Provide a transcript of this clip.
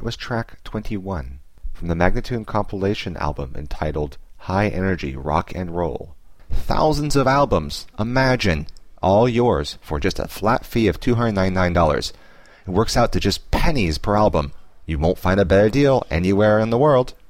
That was track 21 from the Magnatune compilation album entitled High Energy Rock and Roll. Thousands of albums, imagine, all yours for just a flat fee of $299. It works out to just pennies per album. You won't find a better deal anywhere in the world.